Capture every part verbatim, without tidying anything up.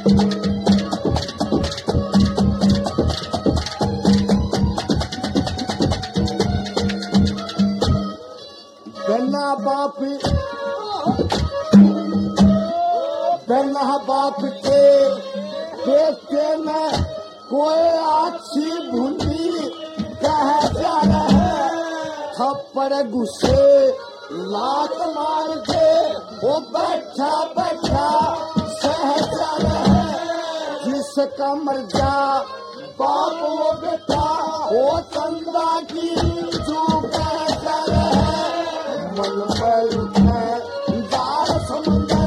बेना बाप बेना बाप के देखते में कोई अच्छी भूली कह जा रहे थप्पड़ गुस्से लात मार के वो बैठा बैठा सह जा रहे जिसका मर जा बाप वो बेटा वो चंदा की जो कह जा रहे मन पर उठे दार समुंदर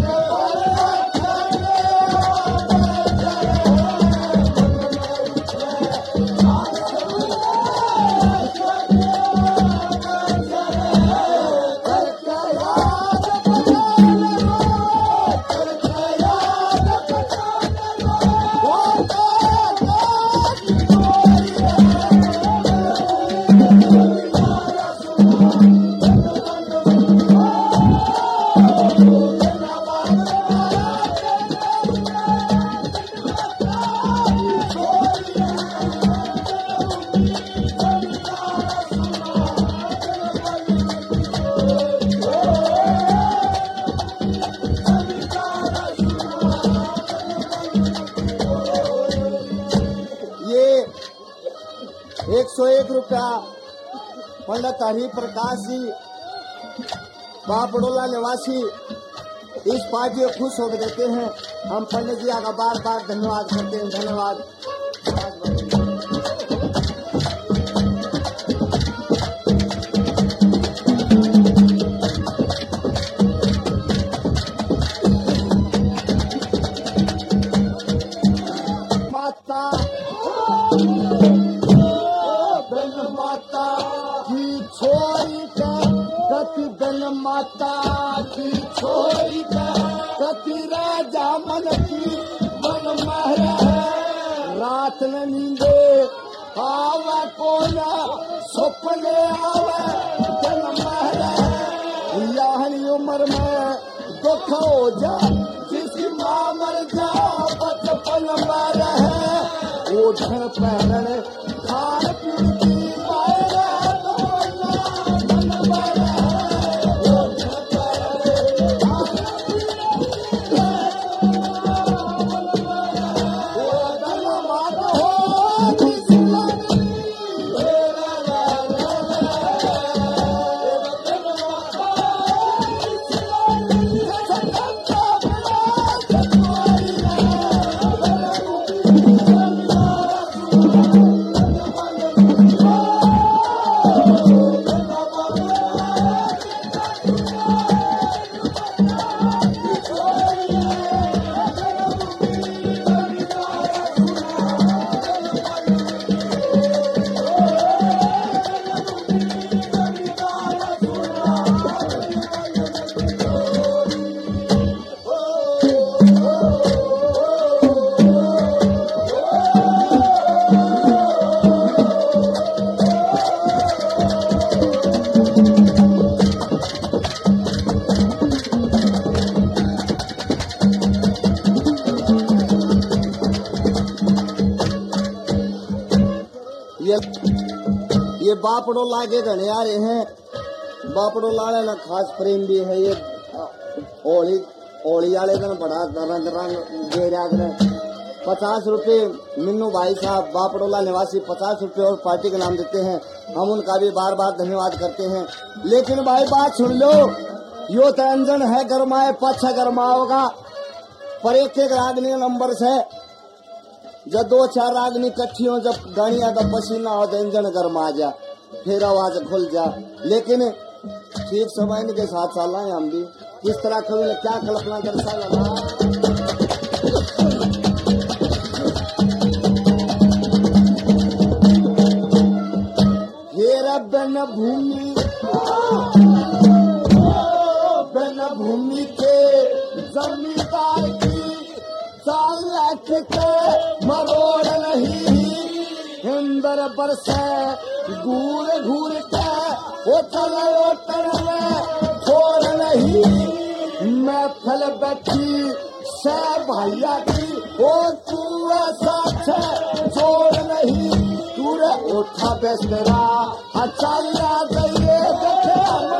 एक सौ एक रुपया पंडित हरि प्रकाश जी बापड़ोला निवासी इस पार्टी को खुश होकर देते हैं। हम पंडित जी का बार बार धन्यवाद करते हैं। धन्यवाद। माता माता की छोरी का कति बन माता की छोरी का कति राजा मन की मन महर है रात न नींदे आवा कोना सपने आवे जन महर है यही उम्र में दुख हो जा जिसकी माँ मर जा बचपन मर है वो धन पहन खान पीन ये ये बापड़ोला के घने आ रहे हैं। बापड़ोला ना खास प्रेम भी है। ये होली होली वाले दिन बड़ा रंग रंग दे रहा पचास रुपए मिन्नू भाई साहब बापड़ोला निवासी पचास रुपए और पार्टी के नाम देते हैं। हम उनका भी बार बार धन्यवाद करते हैं। लेकिन भाई बात सुन लो, यो तो अंजन है गरमाए पाछा गरमा होगा पर एक एक रागनी नंबर से जब दो चार रागनी इकट्ठी हो जब गाड़िया का पसीना हो तो इंजन गरमा जा फिर आवाज खुल जा। लेकिन ठीक समय के साथ साल है हम भी किस तरह कभी ने क्या कल्पना दर्शा लगा। हेरा बन भूमि बन भूमि के जमींदार की चाल लाख के मरोड़ नहीं हिंदर बरसे घूर घूर के वो चलो तरह छोड़ नहीं मैं फल बैठी से भैया की ओ तू साथ जोड़ नहीं तू रे उठा बेसरा अचाया गए देखे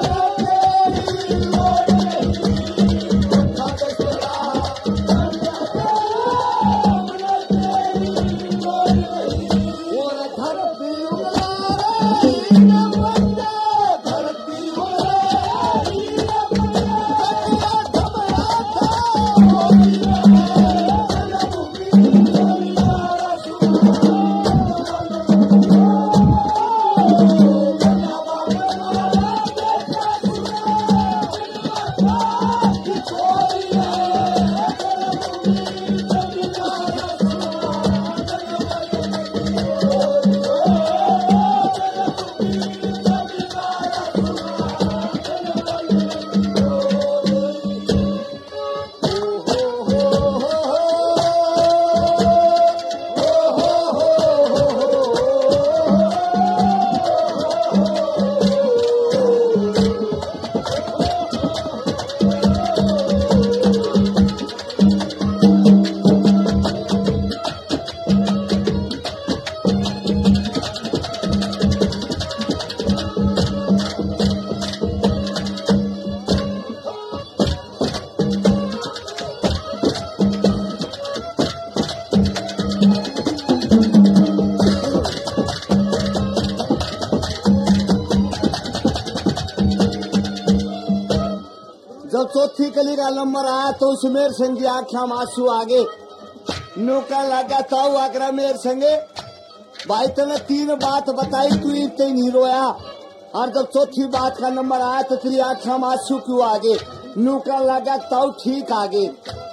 जब चौथी कली का नंबर आया तो उस मेर संग की आंखा में आंसू आगे नौका लगा ताऊ आगरा मेर संगे भाई तने तीन बात बताई तू इतने नहीं रोया और जब चौथी बात का नंबर आया तो तेरी आंखा में आंसू क्यों आगे नौका लगा ताऊ ठीक आगे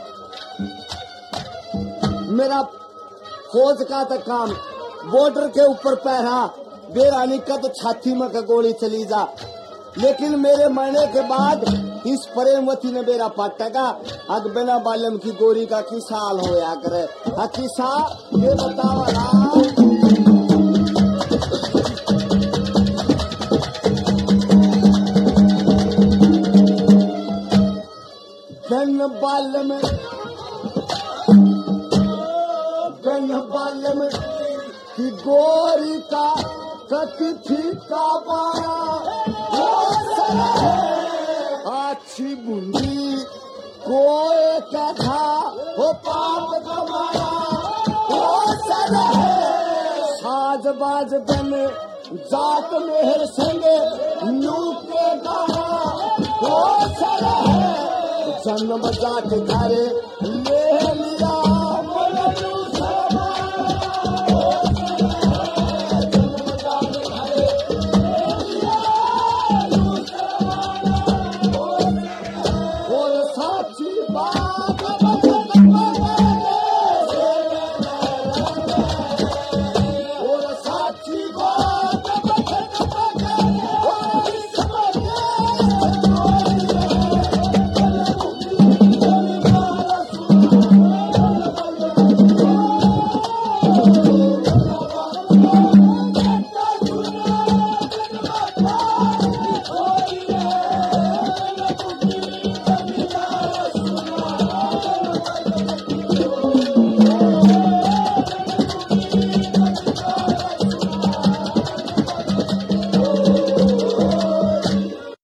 मेरा फौज का तो काम बॉर्डर के ऊपर पहरा बेरानी का तो छाती में का गोली चली जा लेकिन मेरे मरने के बाद इस प्रेमवती ने मेरा पटका अग बिना बालम की गोरी का किसा हाल होया करे किसा ये बताओ बिन बालम बिन बालम की गोरी का कति ठीका पाया अच्छी बुंदी कोई क्या था वो पाप कमाया वो सर है साजबाज बन जात मेहर संगे नूक के गाया वो सर है जन्म जात घरे ले लिया